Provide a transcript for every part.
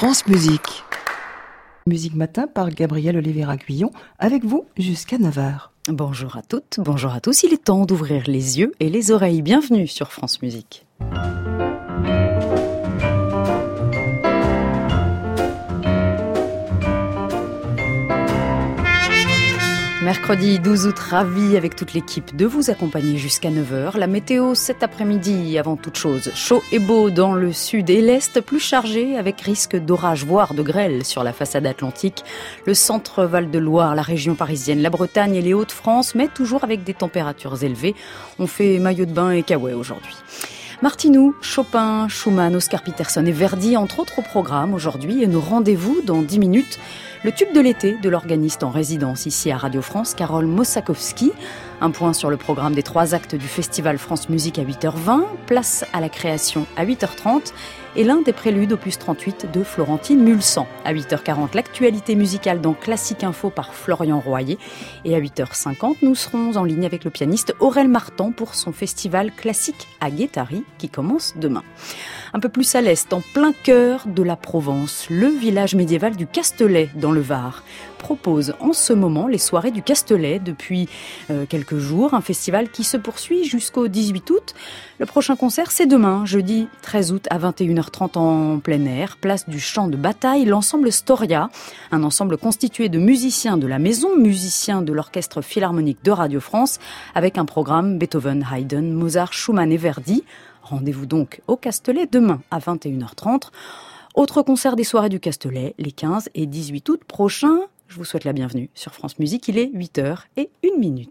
France Musique. Musique matin par Gabriel Oliveira-Guillon, avec vous jusqu'à 9h. Bonjour à toutes, bonjour à tous. Il est temps d'ouvrir les yeux et les oreilles. Bienvenue sur France Musique. Mercredi 12 août, ravi avec toute l'équipe de vous accompagner jusqu'à 9h. La météo cet après-midi, avant toute chose, chaud et beau dans le sud et l'est, plus chargé avec risque d'orage, voire de grêle sur la façade atlantique. Le centre Val-de-Loire, la région parisienne, la Bretagne et les Hauts-de-France, mais toujours avec des températures élevées. On fait maillot de bain et kawaii aujourd'hui. Martineau, Chopin, Schumann, Oscar Peterson et Verdi, entre autres au programme aujourd'hui, et nos rendez-vous dans 10 minutes. Le tube de l'été de l'organiste en résidence ici à Radio France, Karol Mossakowski. Un point sur le programme des 3 actes du Festival France Musique à 8h20, place à la création à 8h30 et l'un des préludes opus 38 de Florentine Mulsan. À 8h40, l'actualité musicale dans Classique Info par Florian Royer. Et à 8h50, nous serons en ligne avec le pianiste Aurel Martan pour son festival classique à Guétari qui commence demain. Un peu plus à l'est, en plein cœur de la Provence, le village médiéval du Castelet dans le Var propose en ce moment les soirées du Castelet depuis quelques jours, un festival qui se poursuit jusqu'au 18 août. Le prochain concert, c'est demain, jeudi 13 août à 21h30 en plein air, place du champ de bataille, l'ensemble Storia, un ensemble constitué de musiciens de la maison, musiciens de l'Orchestre Philharmonique de Radio France, avec un programme Beethoven, Haydn, Mozart, Schumann et Verdi. Rendez-vous donc au Castelet demain à 21h30. Autre concert des soirées du Castelet, les 15 et 18 août prochains. Je vous souhaite la bienvenue sur France Musique. Il est 8h01.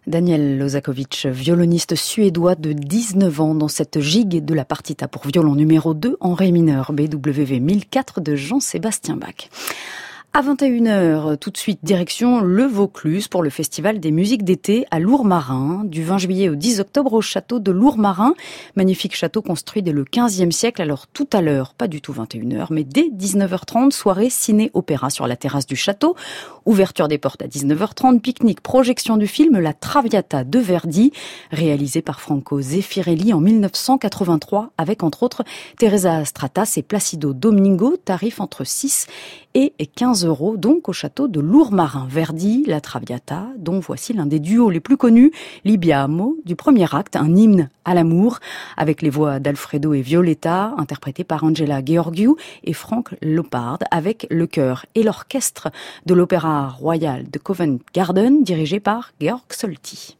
Daniel Lozakovic, violoniste suédois de 19 ans dans cette gigue de la partita pour violon numéro 2 en ré mineur BWV 1004 de Jean-Sébastien Bach. À 21h, tout de suite, direction le Vaucluse pour le Festival des musiques d'été à Lourmarin, du 20 juillet au 10 octobre au château de Lourmarin. Magnifique château construit dès le 15e siècle, alors tout à l'heure, pas du tout 21h, mais dès 19h30, soirée ciné-opéra sur la terrasse du château. Ouverture des portes à 19h30, pique-nique, projection du film La Traviata de Verdi, réalisé par Franco Zeffirelli en 1983, avec entre autres Teresa Stratas et Placido Domingo, tarif entre 6 et 15 €, donc au château de Lourmarin. Verdi, La Traviata, dont voici l'un des duos les plus connus, Libiamo, du premier acte, un hymne à l'amour, avec les voix d'Alfredo et Violetta, interprétées par Angela Gheorghiu et Frank Lopard, avec le chœur et l'orchestre de l'Opéra Royal de Covent Garden, dirigé par Georg Solti.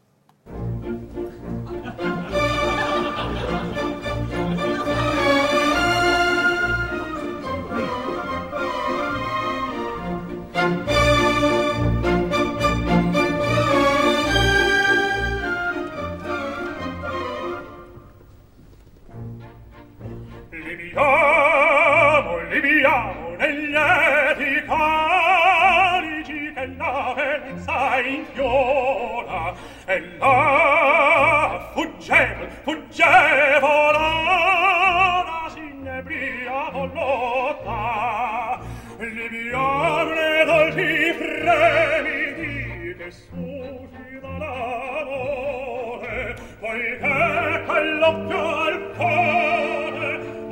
Libiamo negli lieti carici che la bellezza infiora e là fuggevo la sinebria vollotta Libiamo le dolci fremiti che suscita l'amore poiché quell'occhio al cuore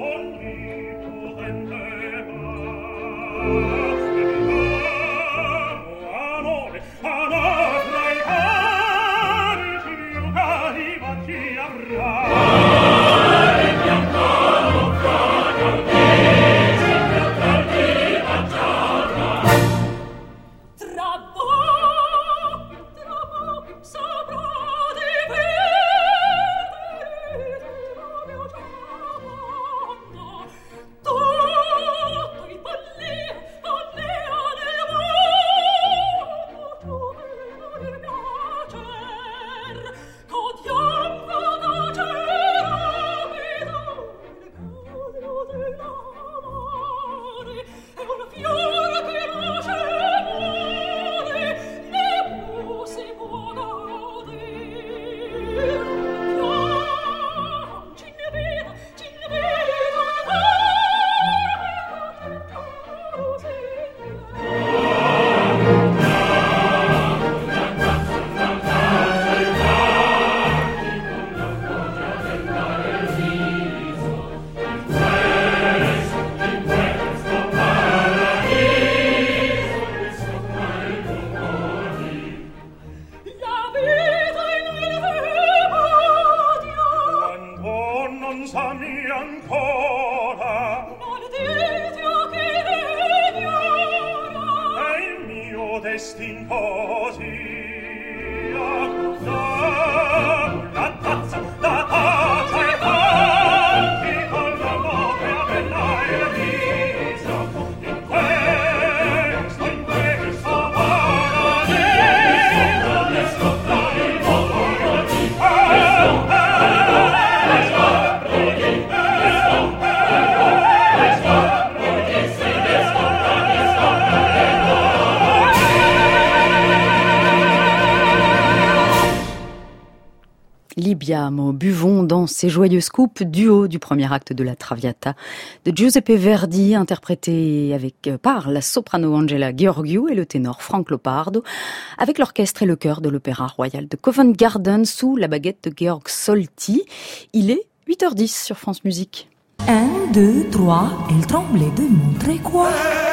Libiamo, buvons dans ces joyeuses coupes, duo du premier acte de la Traviata de Giuseppe Verdi, interprété par la soprano Angela Gheorghiu et le ténor Frank Lopardo, avec l'orchestre et le chœur de l'Opéra Royal de Covent Garden sous la baguette de Georg Solti. Il est 8h10 sur France Musique. 1, 2, 3, elle tremblait de montrer quoi?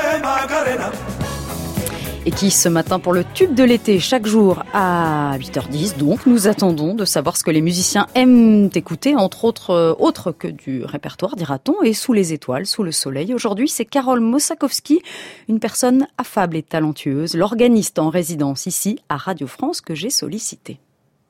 Et qui ce matin pour le tube de l'été chaque jour à 8h10. Donc nous attendons de savoir ce que les musiciens aiment écouter, entre autres que du répertoire, dira-t-on, et sous les étoiles, sous le soleil. Aujourd'hui, c'est Karol Mossakowski, une personne affable et talentueuse, l'organiste en résidence ici à Radio France que j'ai sollicité.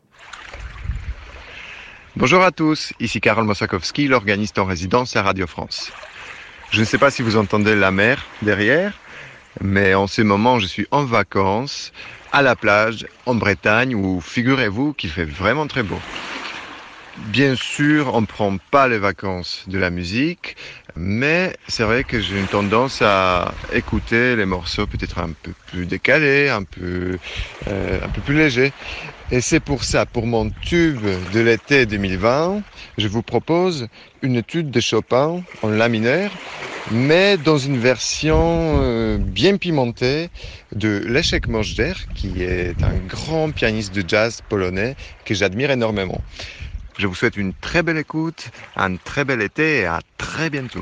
Bonjour à tous, ici Karol Mossakowski, l'organiste en résidence à Radio France. Je ne sais pas si vous entendez la mer derrière. Mais en ce moment, je suis en vacances, à la plage, en Bretagne, où figurez-vous qu'il fait vraiment très beau. Bien sûr, on ne prend pas les vacances de la musique, mais c'est vrai que j'ai une tendance à écouter les morceaux peut-être un peu plus décalés, un peu plus légers. Et c'est pour ça, pour mon tube de l'été 2020, je vous propose une étude de Chopin en la mineur, mais dans une version bien pimentée de Leszek Moczder, qui est un grand pianiste de jazz polonais que j'admire énormément. Je vous souhaite une très belle écoute, un très bel été et à très bientôt.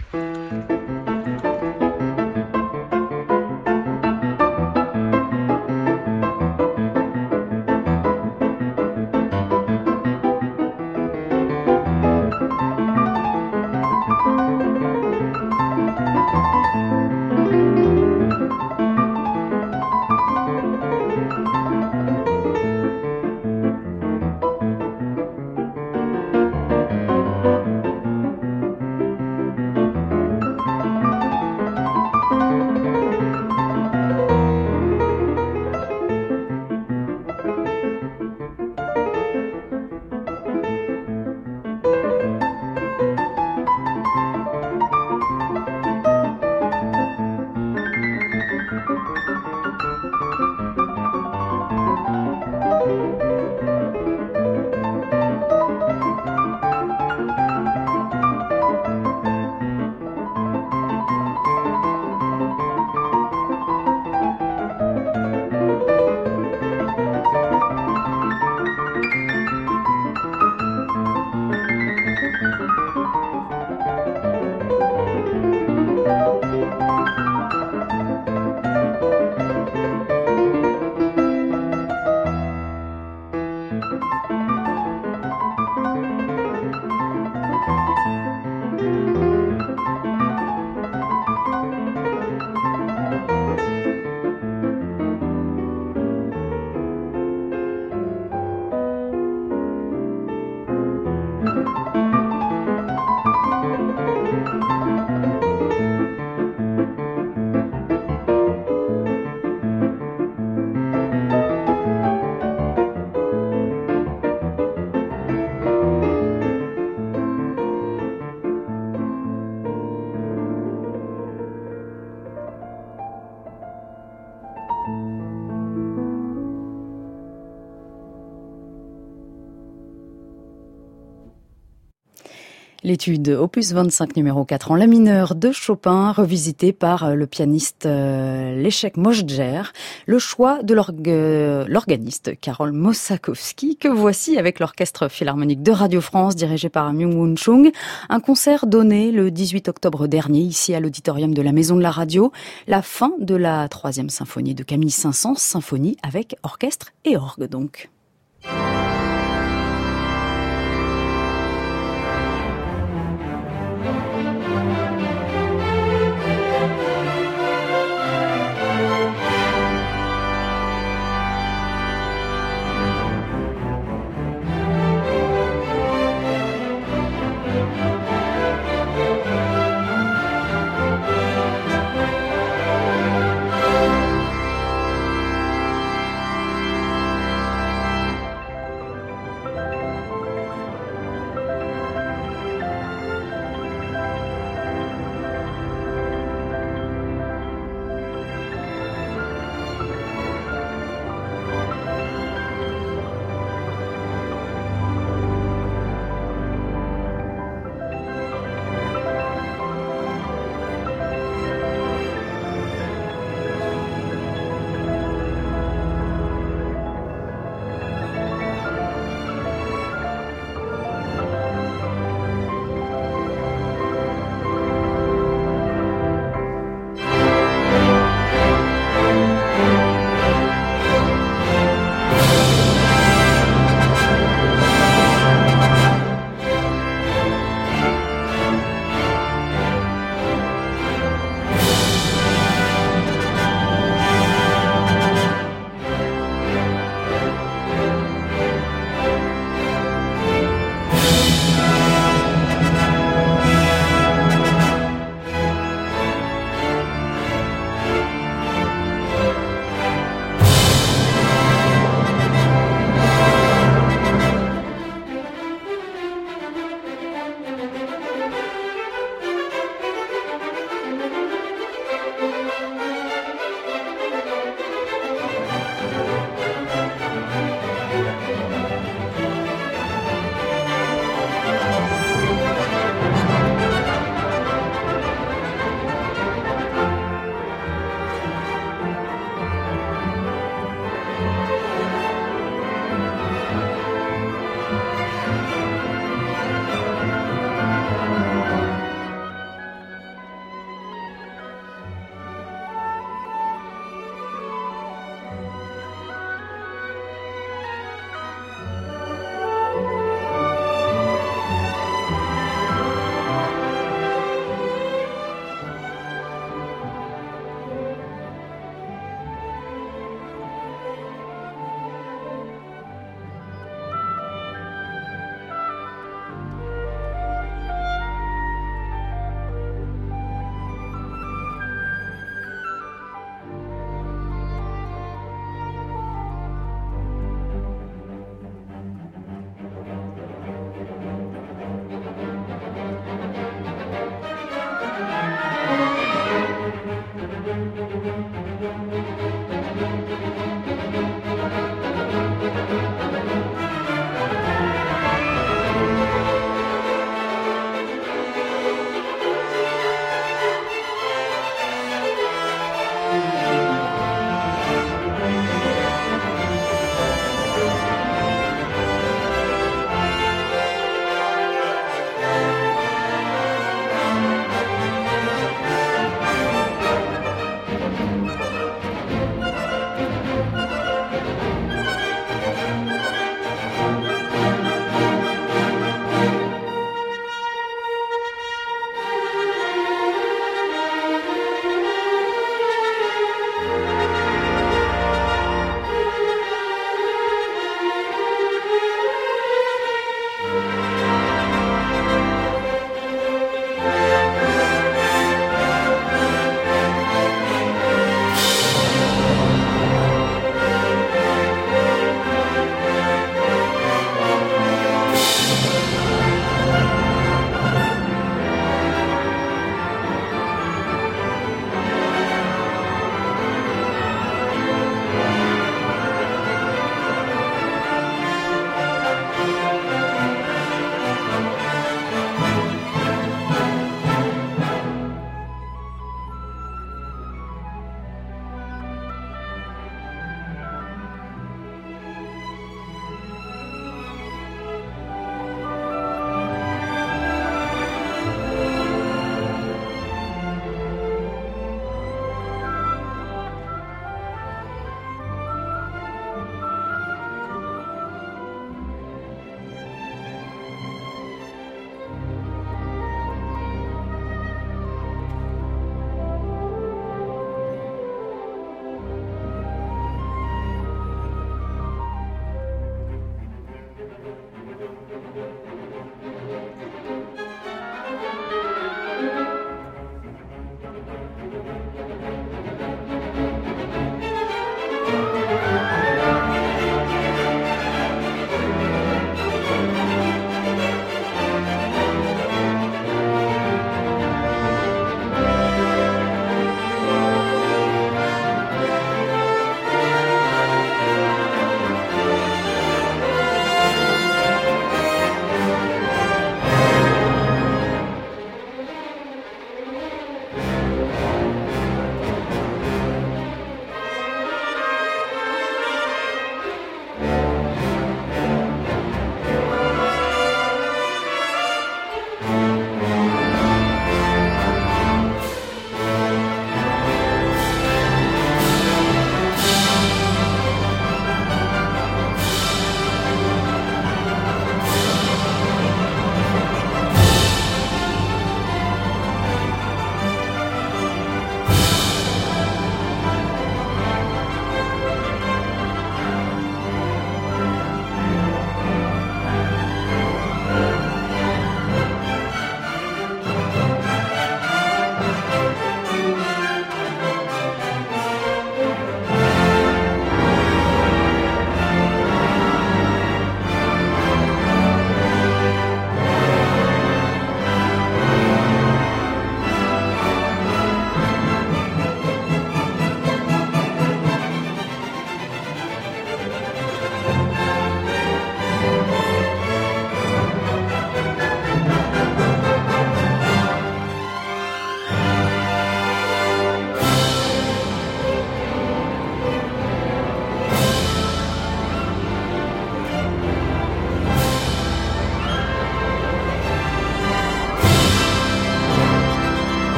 L'étude opus 25 numéro 4 en la mineure de Chopin, revisitée par le pianiste Leszek Moczder, le choix de l'organiste Karol Mossakowski, que voici avec l'Orchestre Philharmonique de Radio France dirigé par Myung-Whun Chung. Un concert donné le 18 octobre dernier ici à l'auditorium de la Maison de la Radio, la fin de la 3e symphonie de Camille Saint-Saëns, symphonie avec orchestre et orgue donc.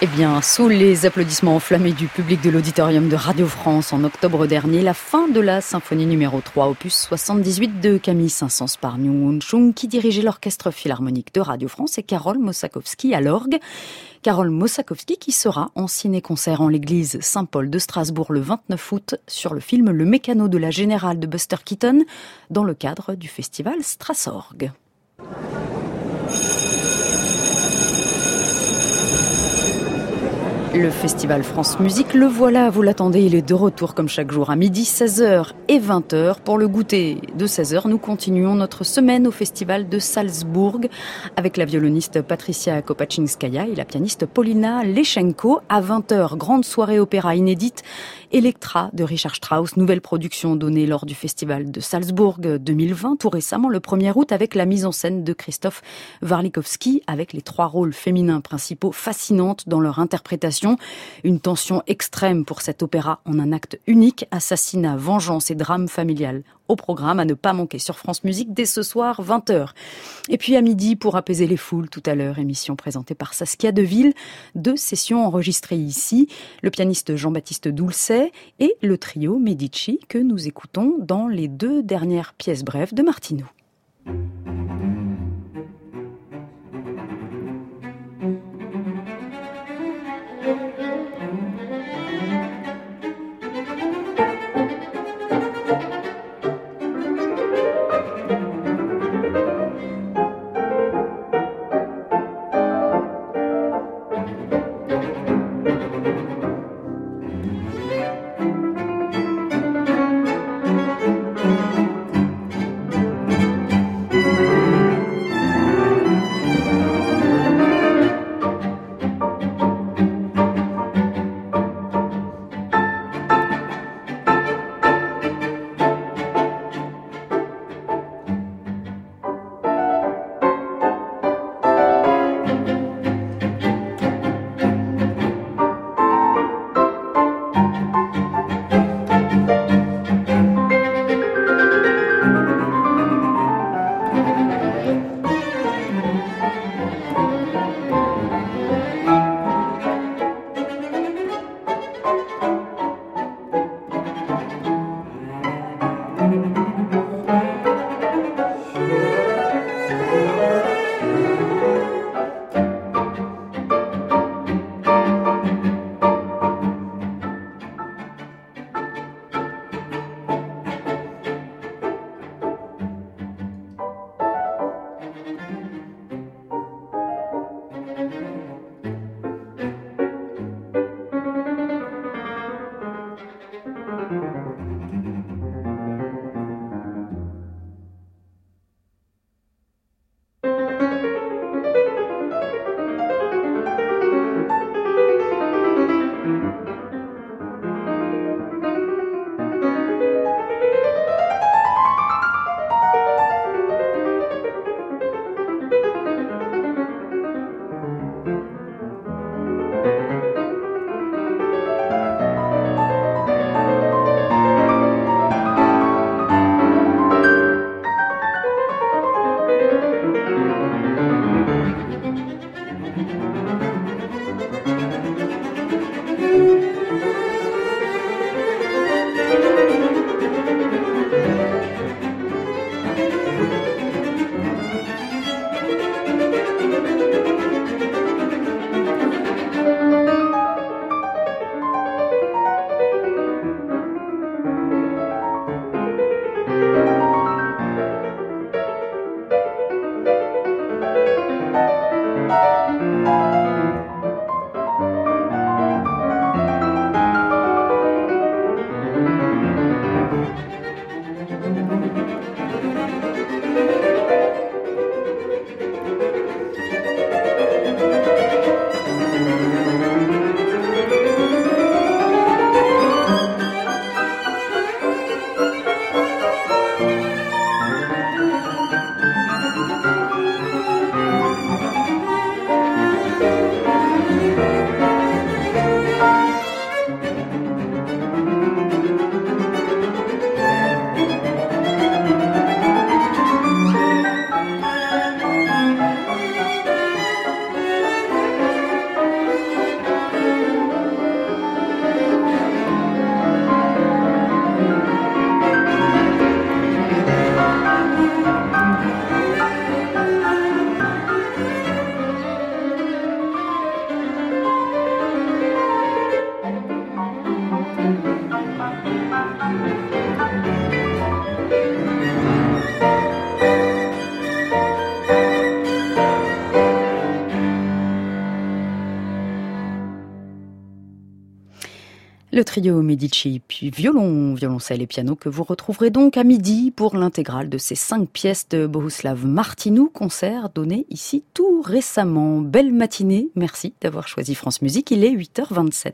Eh bien, sous les applaudissements enflammés du public de l'auditorium de Radio France en octobre dernier, la fin de la symphonie numéro 3, opus 78 de Camille Saint-Saëns par Nyung Woon-chung, qui dirigeait l'orchestre philharmonique de Radio France, et Karol Mossakowski à l'orgue. Karol Mossakowski qui sera en ciné-concert en l'église Saint-Paul de Strasbourg le 29 août sur le film Le Mécano de la Générale de Buster Keaton dans le cadre du festival Strassorg. Le Festival France Musique, le voilà, vous l'attendez, il est de retour comme chaque jour à midi, 16h et 20h. Pour le goûter de 16h, nous continuons notre semaine au Festival de Salzbourg avec la violoniste Patricia Kopachinskaya et la pianiste Paulina Leschenko. À 20h, grande soirée opéra inédite, Electra de Richard Strauss, nouvelle production donnée lors du Festival de Salzbourg 2020, tout récemment le 1er août avec la mise en scène de Christophe Warlikowski avec les 3 rôles féminins principaux fascinantes dans leur interprétation. Une tension extrême pour cet opéra en un acte unique, assassinat, vengeance et drame familial. Au programme à ne pas manquer sur France Musique dès ce soir 20h. Et puis à midi, pour apaiser les foules, tout à l'heure, émission présentée par Saskia Deville, 2 sessions enregistrées ici, le pianiste Jean-Baptiste Doulcet et le trio Medici que nous écoutons dans les 2 dernières pièces brèves de Martineau. Le trio Medici, puis violon, violoncelle et piano que vous retrouverez donc à midi pour l'intégrale de ces 5 pièces de Bohuslav Martinou, concert donné ici tout récemment. Belle matinée, merci d'avoir choisi France Musique, il est 8h27.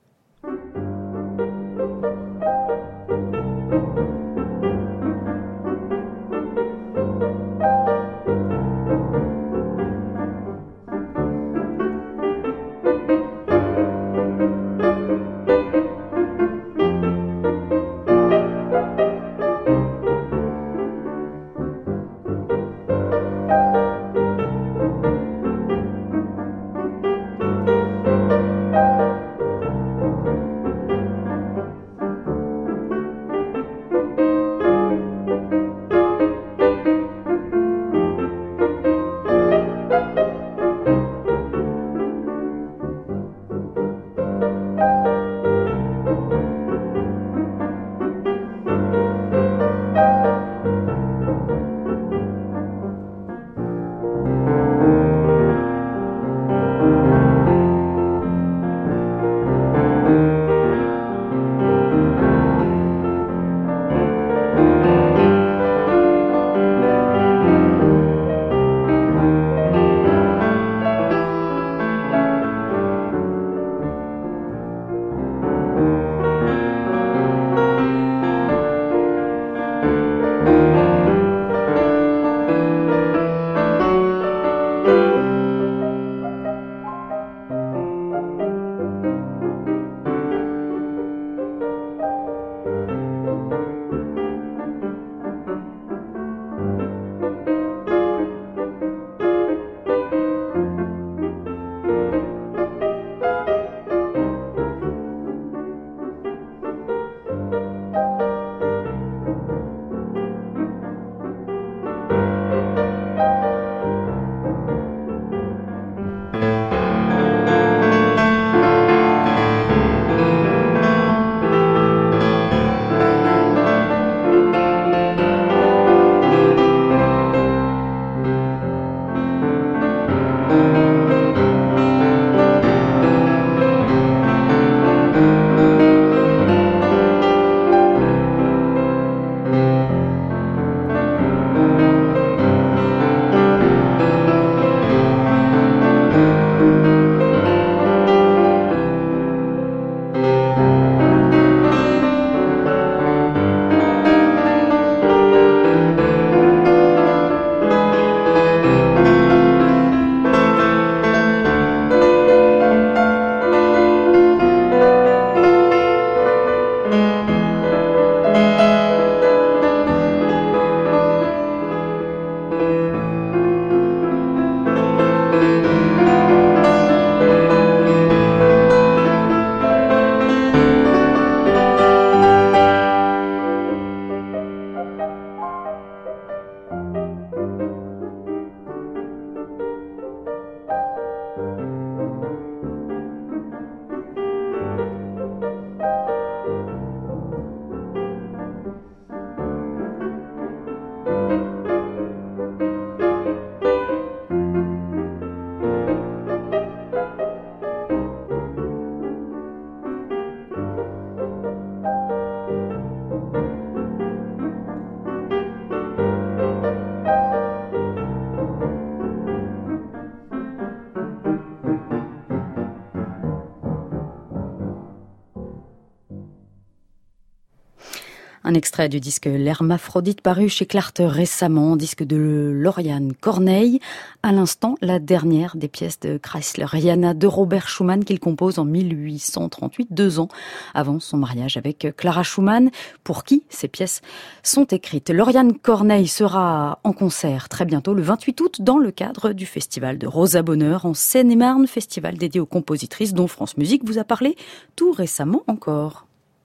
Un extrait du disque L'Hermaphrodite paru chez Clart récemment, disque de Lauriane Corneille. À l'instant, la dernière des pièces de Kreisleriana de Robert Schumann qu'il compose en 1838, 2 ans avant son mariage avec Clara Schumann, pour qui ces pièces sont écrites. Lauriane Corneille sera en concert très bientôt, le 28 août, dans le cadre du festival de Rosa Bonheur en Seine-et-Marne, festival dédié aux compositrices dont France Musique vous a parlé tout récemment encore.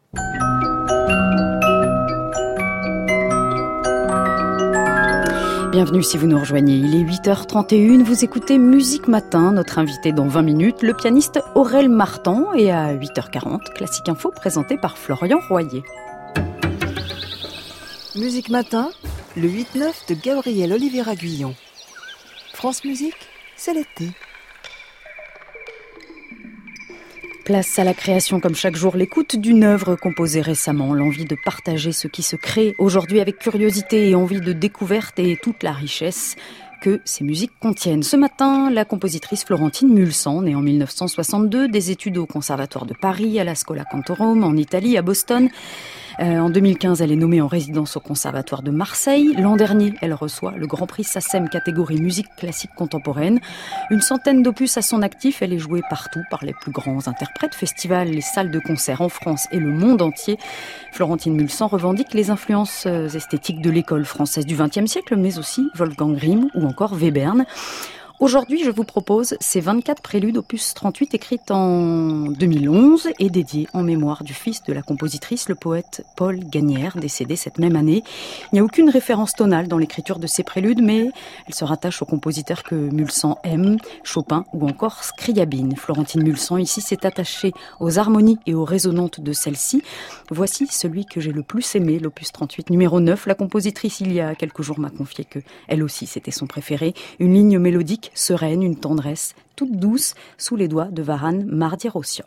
Bienvenue si vous nous rejoignez, il est 8h31, vous écoutez Musique Matin, notre invité dans 20 minutes, le pianiste Aurel Martan, et à 8h40, Classique Info présenté par Florian Royer. Musique Matin, le 8-9 de Gabriel Oliveira Guillon. France Musique, c'est l'été. Place à la création comme chaque jour, l'écoute d'une œuvre composée récemment, l'envie de partager ce qui se crée aujourd'hui avec curiosité et envie de découverte et toute la richesse que ces musiques contiennent. Ce matin, la compositrice Florentine Mulsan, née en 1962, des études au Conservatoire de Paris, à la Schola Cantorum, en Italie, à Boston. En 2015, elle est nommée en résidence au Conservatoire de Marseille. L'an dernier, elle reçoit le Grand Prix SACEM catégorie musique classique contemporaine. Une centaine d'opus à son actif, elle est jouée partout par les plus grands interprètes, festivals, les salles de concert en France et le monde entier. Florentine Mulsan revendique les influences esthétiques de l'école française du XXe siècle, mais aussi Wolfgang Grimm ou encore Webern. Aujourd'hui, je vous propose ces 24 préludes opus 38 écrites en 2011 et dédiées en mémoire du fils de la compositrice, le poète Paul Gagnère, décédé cette même année. Il n'y a aucune référence tonale dans l'écriture de ces préludes, mais elle se rattache aux compositeurs que Mulsan aime, Chopin ou encore Scriabine. Florentine Mulsan, ici, s'est attachée aux harmonies et aux résonantes de celle-ci. Voici celui que j'ai le plus aimé, l'opus 38, numéro 9. La compositrice, il y a quelques jours, m'a confié que elle aussi, c'était son préféré. Une ligne mélodique sereine, une tendresse toute douce sous les doigts de Vahan Mardirosyan.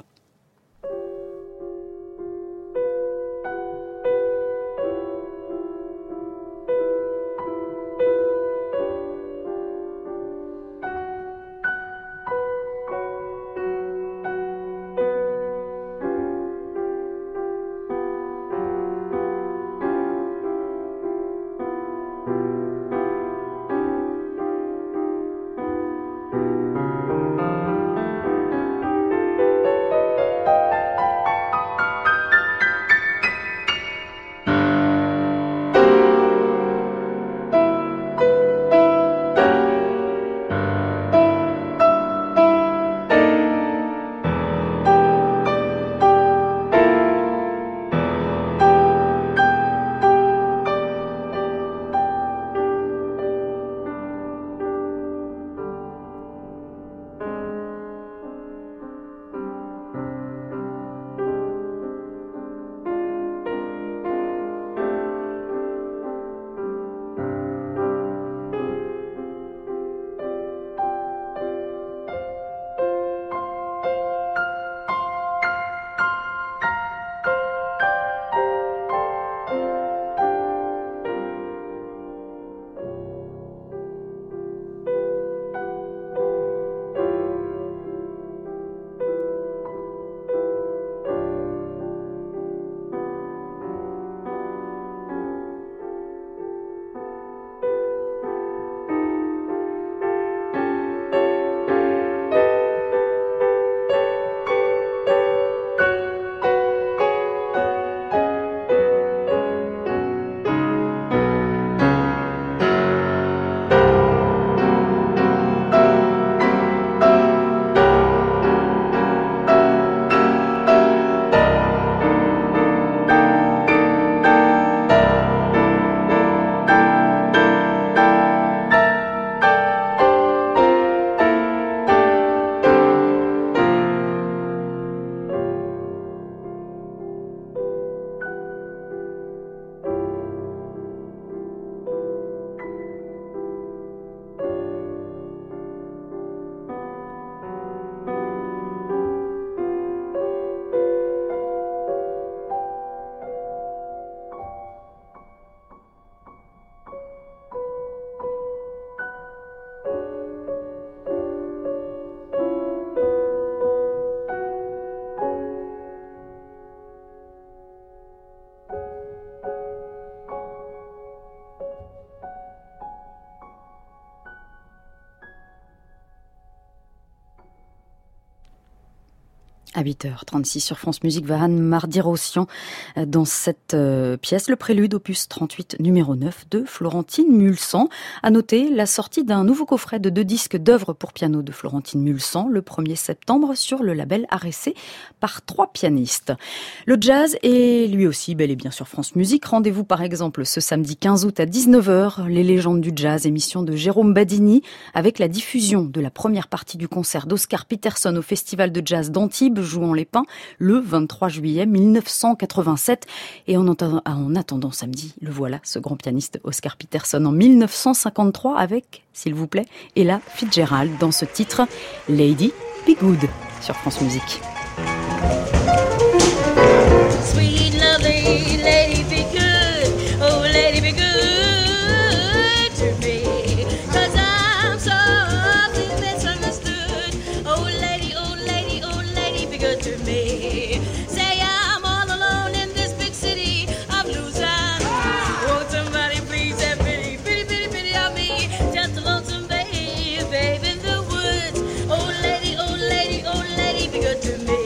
À 8h36 sur France Musique, Vahan Mardirosyan dans cette pièce, le prélude opus 38 numéro 9 de Florentine Mulsan. À noter la sortie d'un nouveau coffret de 2 disques d'œuvres pour piano de Florentine Mulsan le 1er septembre sur le label RSC par 3 pianistes. Le jazz est lui aussi bel et bien sur France Musique. Rendez-vous par exemple ce samedi 15 août à 19h, les légendes du jazz, émission de Jérôme Badini avec la diffusion de la première partie du concert d'Oscar Peterson au Festival de Jazz d'Antibes, jouant les Pins le 23 juillet 1987. Et en attendant samedi, le voilà, ce grand pianiste Oscar Peterson en 1953 avec, s'il vous plaît, Ella Fitzgerald dans ce titre Lady Be Good sur France Musique. Sweet, lovely lady, be good. Oh, lady, be good to me. 'Cause I'm so often misunderstood. Oh, lady, oh, lady, oh, lady, be good to me. Say I'm all alone in this big city of Luzon. Won't somebody please have pity, pity, pity, pity on me? Just a lonesome babe in the woods. Oh, lady, oh, lady, oh, lady, be good to me.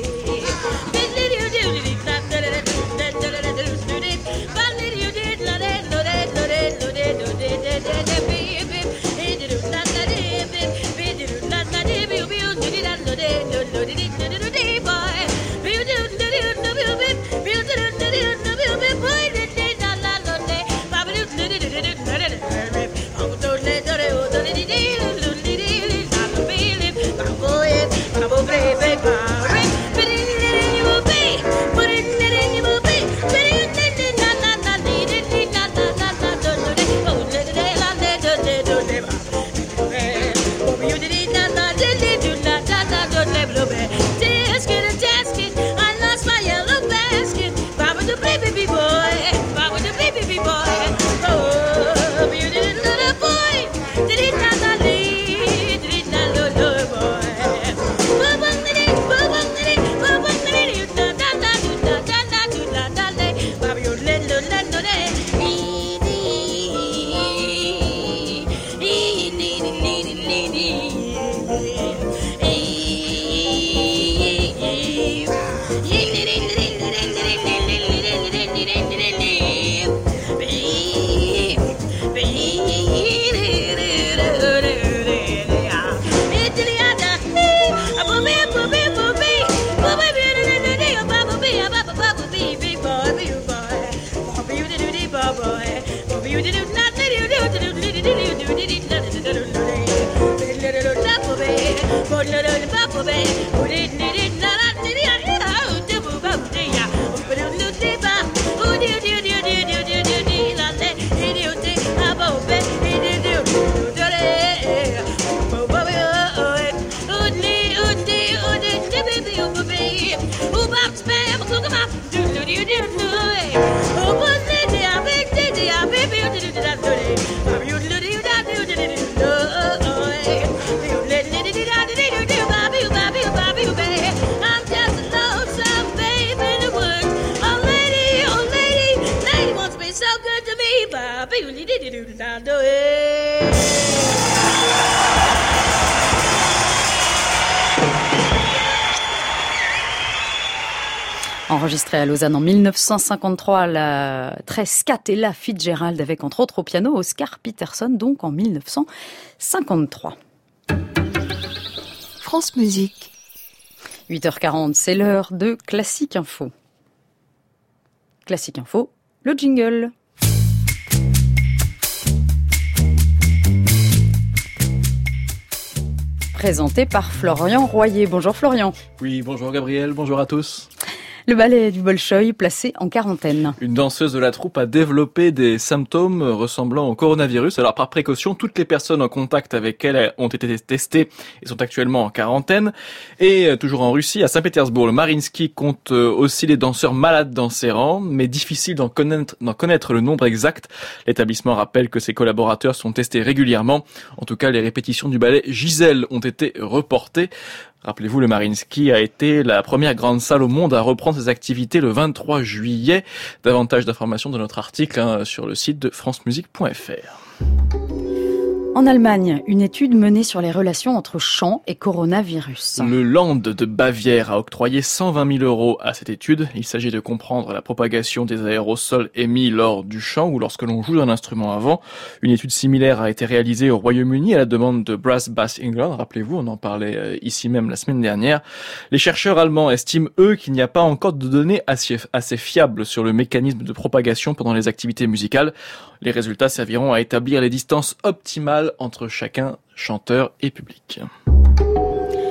Enregistrée à Lausanne en 1953, la très scat Ella Fitzgerald avec entre autres au piano Oscar Peterson, donc en 1953. France Musique. 8h40, c'est l'heure de Classique Info. Classique Info, le jingle. Présenté par Florian Royer. Bonjour Florian. Oui, bonjour Gabriel, bonjour à tous. Le ballet du Bolchoï placé en quarantaine. Une danseuse de la troupe a développé des symptômes ressemblant au coronavirus. Alors par précaution, toutes les personnes en contact avec elle ont été testées et sont actuellement en quarantaine. Et toujours en Russie, à Saint-Pétersbourg, le Mariinsky compte aussi les danseurs malades dans ses rangs, mais difficile d'en connaître le nombre exact. L'établissement rappelle que ses collaborateurs sont testés régulièrement. En tout cas, les répétitions du ballet Gisèle ont été reportées. Rappelez-vous, le Mariinsky a été la première grande salle au monde à reprendre ses activités le 23 juillet. Davantage d'informations dans notre article sur le site de francemusique.fr. En Allemagne, une étude menée sur les relations entre chant et coronavirus. Le Land de Bavière a octroyé 120 000 € à cette étude. Il s'agit de comprendre la propagation des aérosols émis lors du chant ou lorsque l'on joue d'un instrument avant. Une étude similaire a été réalisée au Royaume-Uni à la demande de Brass Bass England. Rappelez-vous, on en parlait ici même la semaine dernière. Les chercheurs allemands estiment, eux, qu'il n'y a pas encore de données assez fiables sur le mécanisme de propagation pendant les activités musicales. Les résultats serviront à établir les distances optimales entre chacun chanteur et public.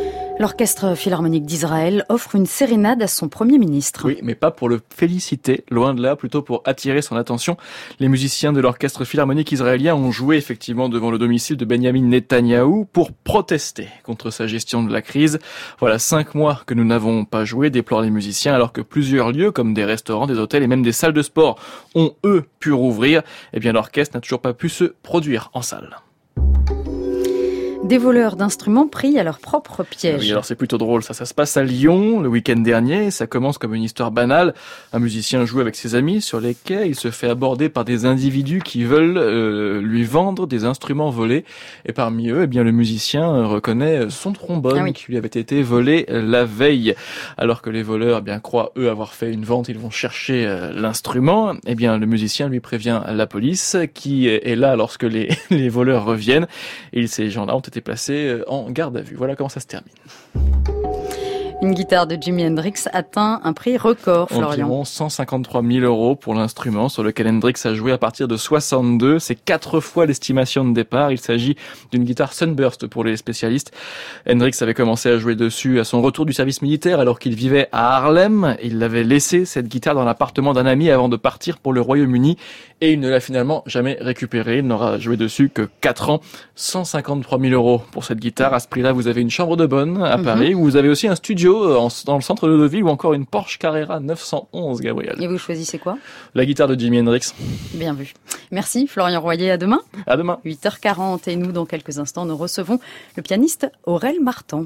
L'Orchestre Philharmonique d'Israël offre une sérénade à son Premier ministre. Oui, mais pas pour le féliciter, loin de là, plutôt pour attirer son attention. Les musiciens de l'Orchestre Philharmonique israélien ont joué effectivement devant le domicile de Benjamin Netanyahou pour protester contre sa gestion de la crise. Voilà 5 mois que nous n'avons pas joué, déplorent les musiciens, alors que plusieurs lieux, comme des restaurants, des hôtels et même des salles de sport, ont eux pu rouvrir. Eh bien, l'orchestre n'a toujours pas pu se produire en salle. Des voleurs d'instruments pris à leur propre piège. Oui, alors c'est plutôt drôle, ça se passe à Lyon le week-end dernier, ça commence comme une histoire banale. Un musicien joue avec ses amis sur les quais, il se fait aborder par des individus qui veulent lui vendre des instruments volés. Et parmi eux, eh bien, le musicien reconnaît son trombone qui lui avait été volé la veille. Alors que les voleurs eh bien, croient eux avoir fait une vente, ils vont chercher l'instrument. Eh bien, le musicien lui prévient la police qui est là lorsque les voleurs reviennent. Et ces gens-là ont été placés en garde à vue. Voilà comment ça se termine. Une guitare de Jimi Hendrix atteint un prix record, Florian. Environ 153 000 € pour l'instrument sur lequel Hendrix a joué à partir de 62. C'est 4 fois l'estimation de départ. Il s'agit d'une guitare Sunburst pour les spécialistes. Hendrix avait commencé à jouer dessus à son retour du service militaire alors qu'il vivait à Harlem. Il l'avait laissé, cette guitare, dans l'appartement d'un ami avant de partir pour le Royaume-Uni. Et il ne l'a finalement jamais récupérée. Il n'aura joué dessus que 4 ans. 153 000 € pour cette guitare. À ce prix-là, vous avez une chambre de bonne à Paris. Où vous avez aussi un studio dans le centre de Deauville ou encore une Porsche Carrera 911, Gabriel. Et vous choisissez quoi? La guitare de Jimi Hendrix. Bien vu. Merci Florian Royer, à demain. À demain. 8h40 et nous, dans quelques instants, nous recevons le pianiste Aurel Martan.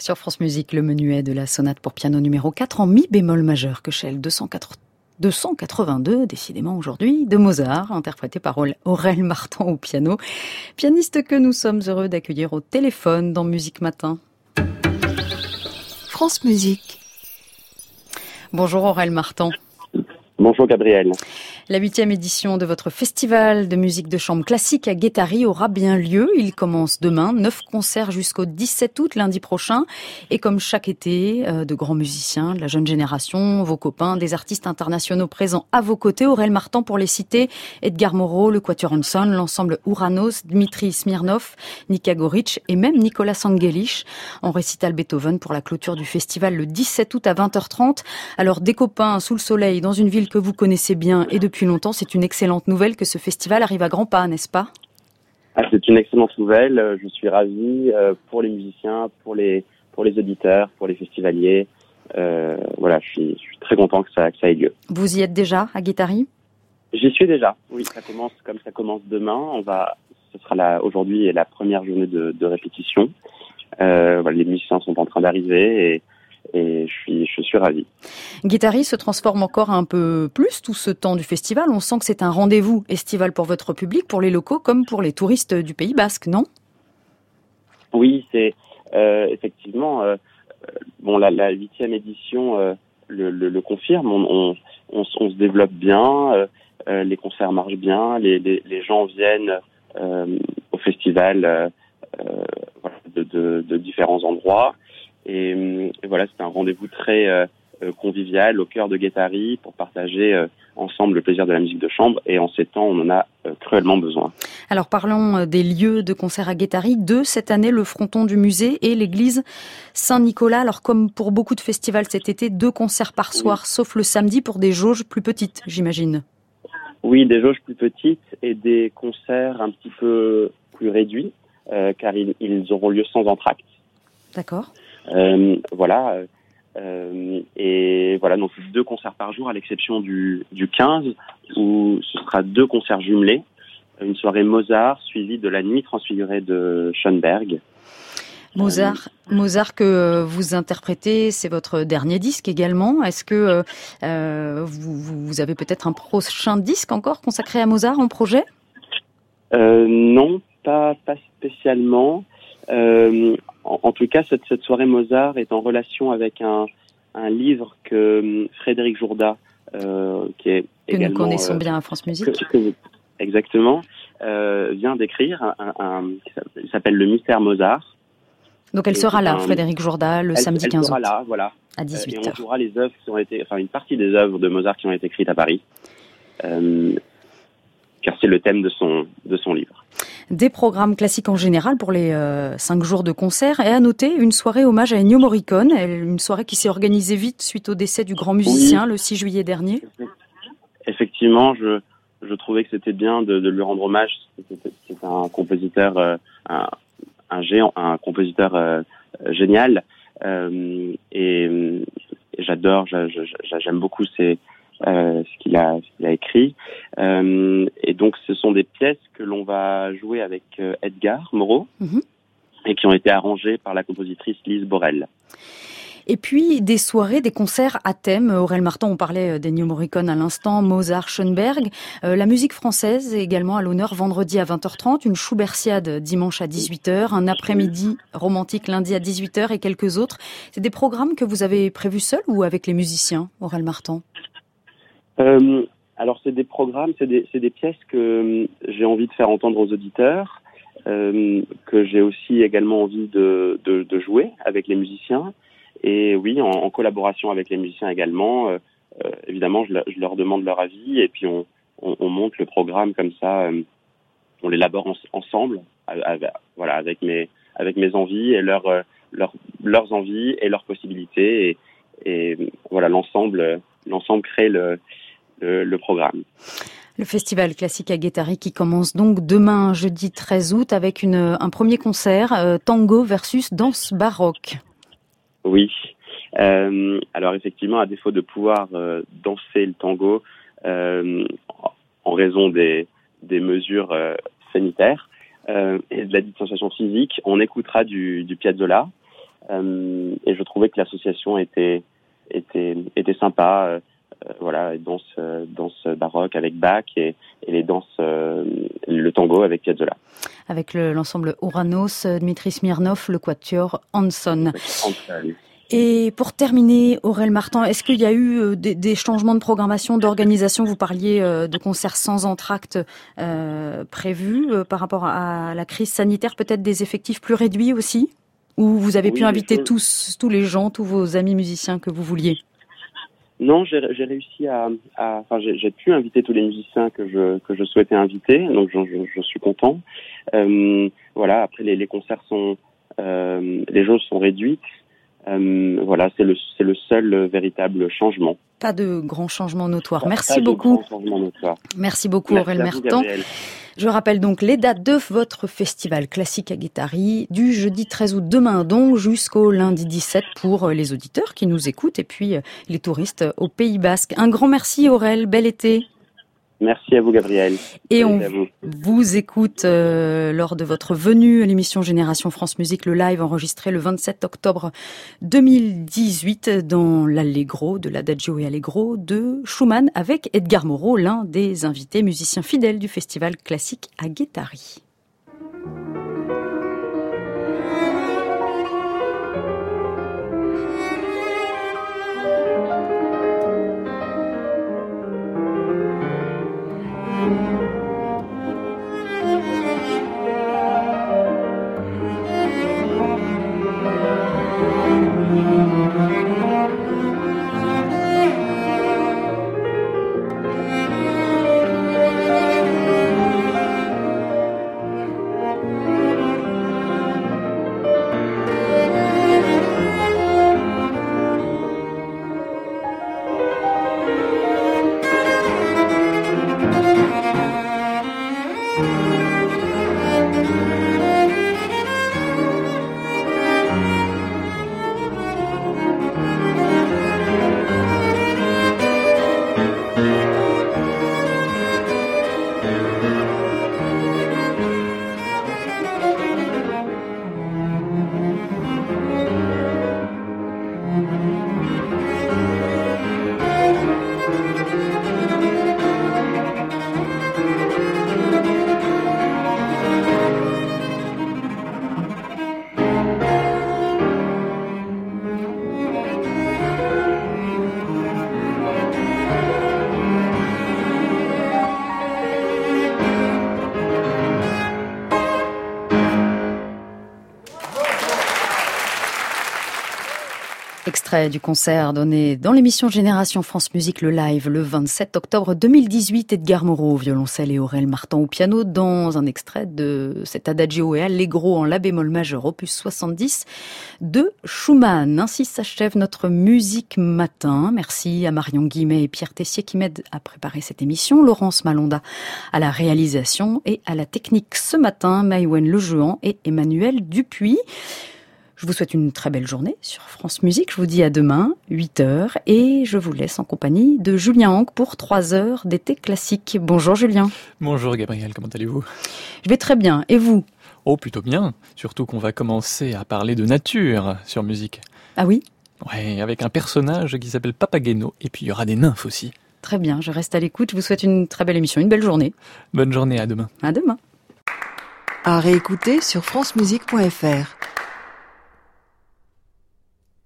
Sur France Musique, le menuet de la sonate pour piano numéro 4 en mi bémol majeur, Köchel 282, décidément aujourd'hui, de Mozart, interprété par Aurel Martan au piano, pianiste que nous sommes heureux d'accueillir au téléphone dans Musique Matin. France Musique. Bonjour Aurel Martan. Bonjour Gabriel. La 8e édition de votre festival de musique de chambre classique à Guétari aura bien lieu. Il commence demain, 9 concerts jusqu'au 17 août, lundi prochain. Et comme chaque été, de grands musiciens, de la jeune génération, vos copains, des artistes internationaux présents à vos côtés. Aurel Martan pour les citer, Edgar Moreau, le Quatuor Hanson, l'ensemble Ouranos, Dmitri Smirnov, Nika Goric et même Nicolas Angelich. En récital Beethoven pour la clôture du festival le 17 août à 20h30. Alors des copains sous le soleil dans une ville que vous connaissez bien et depuis longtemps, c'est une excellente nouvelle que ce festival arrive à grands pas, n'est-ce pas ? C'est une excellente nouvelle. Je suis ravi pour les musiciens, pour les auditeurs, pour les festivaliers. Je suis très content que ça ait lieu. Vous y êtes déjà à Guétari ? J'y suis déjà. Oui, ça commence demain. Ce sera aujourd'hui la première journée de répétition. Les musiciens sont en train d'arriver et je suis ravi. Guétari se transforme encore un peu plus tout ce temps du festival. On sent que c'est un rendez-vous estival pour votre public, pour les locaux comme pour les touristes du Pays Basque, non ? Oui, c'est effectivement la 8e édition le confirme. On se développe bien, les concerts marchent bien, les gens viennent au festival de différents endroits. Et voilà, c'est un rendez-vous très convivial au cœur de Guétari pour partager ensemble le plaisir de la musique de chambre. Et en ces temps, on en a cruellement besoin. Alors parlons des lieux de concert à Guétari. Cette année, le fronton du musée et l'église Saint-Nicolas. Alors comme pour beaucoup de festivals cet été, 2 concerts par soir, sauf le samedi pour des jauges plus petites, j'imagine. Oui, des jauges plus petites et des concerts un petit peu plus réduits, car ils auront lieu sans entracte. D'accord. Et voilà, donc 2 concerts par jour à l'exception du 15 où ce sera 2 concerts jumelés, une soirée Mozart suivie de la nuit transfigurée de Schoenberg. Mozart que vous interprétez, c'est votre dernier disque également. Est-ce que vous avez peut-être un prochain disque encore consacré à Mozart en projet ? Non, pas spécialement. En tout cas, cette soirée Mozart est en relation avec un livre que Frédéric Jourda, qui est que également, nous connaissons bien à France Musique, exactement, vient d'écrire. Il s'appelle Le Mystère Mozart. Donc elle sera là, Frédéric Jourda, le samedi 15 août. Elle sera là, voilà, à 18h. Et on jouera les œuvres qui ont été, une partie des œuvres de Mozart qui ont été écrites à Paris, car c'est le thème de son livre. Des programmes classiques en général pour les 5 jours de concert. Et à noter, une soirée hommage à Ennio Morricone, une soirée qui s'est organisée vite suite au décès du grand musicien le 6 juillet dernier. Effectivement, je trouvais que c'était bien de lui rendre hommage. C'est un compositeur, un géant, un compositeur génial. Et j'adore, j'aime beaucoup ce qu'il a écrit. Et donc, ce sont des pièces que l'on va jouer avec Edgar Moreau et qui ont été arrangées par la compositrice Lise Borel. Et puis, des soirées, des concerts à thème. Aurel Martan, on parlait d'Ennio Morricone à l'instant, Mozart, Schoenberg. La musique française est également à l'honneur vendredi à 20h30, une Schubertiade dimanche à 18h, un après-midi romantique lundi à 18h et quelques autres. C'est des programmes que vous avez prévus seul ou avec les musiciens, Aurel Martan ? Alors c'est des programmes, c'est des pièces que j'ai envie de faire entendre aux auditeurs, que j'ai aussi également envie de jouer avec les musiciens. Et oui, en collaboration avec les musiciens également. Évidemment, je leur demande leur avis et puis on monte le programme comme ça. On l'élabore ensemble, avec mes envies et leurs envies et leurs possibilités. Et voilà, l'ensemble crée le programme. Le festival classique à Guétari qui commence donc demain, jeudi 13 août, avec un premier concert, tango versus danse baroque. Oui. Alors effectivement, à défaut de pouvoir danser le tango en raison des mesures sanitaires et de la distanciation physique, on écoutera du Piazzolla Et je trouvais que l'association était sympa. Voilà, danse baroque avec Bach et les danses, le tango avec Piazzolla. Avec l'ensemble Ouranos, Dmitri Smirnov, le quatuor Hanson. Et pour terminer, Aurel Martin, est-ce qu'il y a eu des changements de programmation, d'organisation? Vous parliez de concerts sans entracte prévus par rapport à la crise sanitaire, peut-être des effectifs plus réduits aussi? Ou vous avez pu inviter tous les gens, tous vos amis musiciens que vous vouliez? Non, j'ai réussi j'ai pu inviter tous les musiciens que je souhaitais inviter, donc je suis content. Voilà, après les concerts les jauges sont réduites. Voilà, c'est le seul véritable changement. Pas de grand changement notoire. Merci beaucoup. Merci beaucoup, Aurel Martin. Je rappelle donc les dates de votre festival classique à Guétari du jeudi 13 août demain donc jusqu'au lundi 17 pour les auditeurs qui nous écoutent et puis les touristes au Pays Basque. Un grand merci Aurel, bel été. Merci à vous Gabriel. Et on vous écoute lors de votre venue à l'émission Génération France Musique, le live enregistré le 27 octobre 2018 dans l'Allegro, de l'Adagio et Allegro de Schumann avec Edgar Moreau, l'un des invités musiciens fidèles du festival classique à Guétari. Extrait du concert donné dans l'émission Génération France Musique, le live, le 27 octobre 2018. Edgar Moreau au violoncelle et Aurel Martin au piano dans un extrait de cet Adagio et Allegro en la bémol majeur opus 70 de Schumann. Ainsi s'achève notre musique matin. Merci à Marion Guimet et Pierre Tessier qui m'aident à préparer cette émission. Laurence Malonda à la réalisation et à la technique ce matin. Maïwen Lejean et Emmanuel Dupuis. Je vous souhaite une très belle journée sur France Musique. Je vous dis à demain, 8h, et je vous laisse en compagnie de Julien Hanck pour 3 heures d'été classique. Bonjour Julien. Bonjour Gabriel, comment allez-vous? Je vais très bien, et vous? Oh, plutôt bien, surtout qu'on va commencer à parler de nature sur musique. Ah oui? Ouais, avec un personnage qui s'appelle Papageno, et puis il y aura des nymphes aussi. Très bien, je reste à l'écoute. Je vous souhaite une très belle émission, une belle journée. Bonne journée, à demain. À demain. À réécouter sur francemusique.fr.